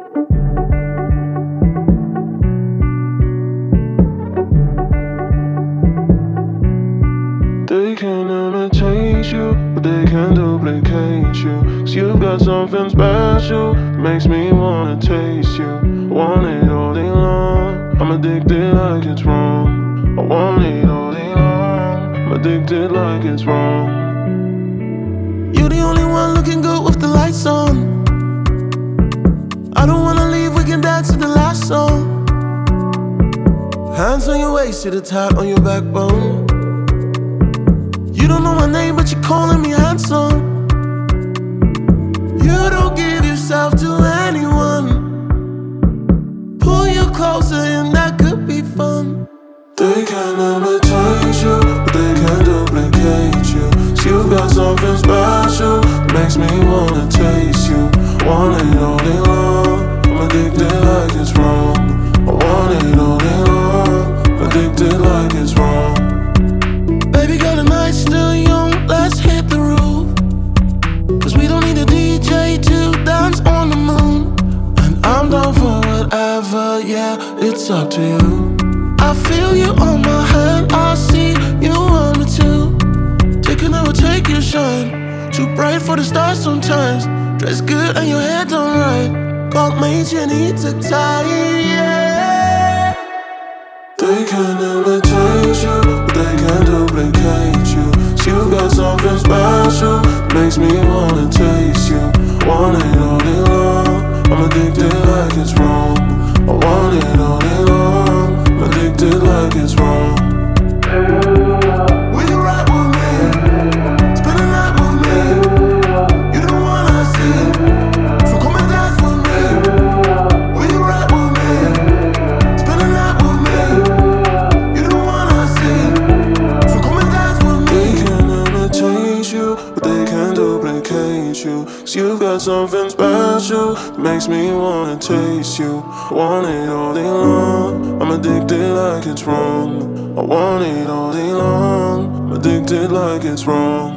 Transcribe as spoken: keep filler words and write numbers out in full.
They can imitate you, but they can't duplicate you. Cause you've got something special that makes me wanna taste you. Want it all day long, I'm addicted like it's wrong. I want it all day long, I'm addicted like it's wrong. You the only one looking good with the lights on. I don't wanna leave, we can dance to the last song. Hands on your waist, to the tight on your backbone. You don't know my name, but you're calling me handsome. You don't give yourself to anyone. Pull you closer and that could be fun. They can imitate you, but they can't duplicate you. Cause you've got something special that makes me wanna taste you. Want it all day long, I'm addicted like it's wrong. I want it all day long, I'm addicted like it's wrong. Baby girl, the night's still young, let's hit the roof. Cause we don't need a D J to dance on the moon. And I'm down for whatever, yeah, it's up to you. I feel you on my hand, I see you want me too. Take another, take your shine. Too bright for the stars sometimes. Dress good and your hair done right. God made you need to tie, yeah. They can imitate you, but they can't duplicate you. Cause you've got something special that makes me wanna taste you. Want it all day long, I'm addicted like it's wrong. I want it all day long, I'm addicted like it's wrong. Will you ride with me? Spend the night with me. You the one I see, so come and dance with me. Will you ride with me? Spend the night with me. You the one I see, so come and dance with me. They can imitate you, but they can't duplicate you. Cause you've got something special that makes me wanna taste you. Want it all day long, I'm addicted like it's wrong. I want it all day long, I'm addicted like it's wrong.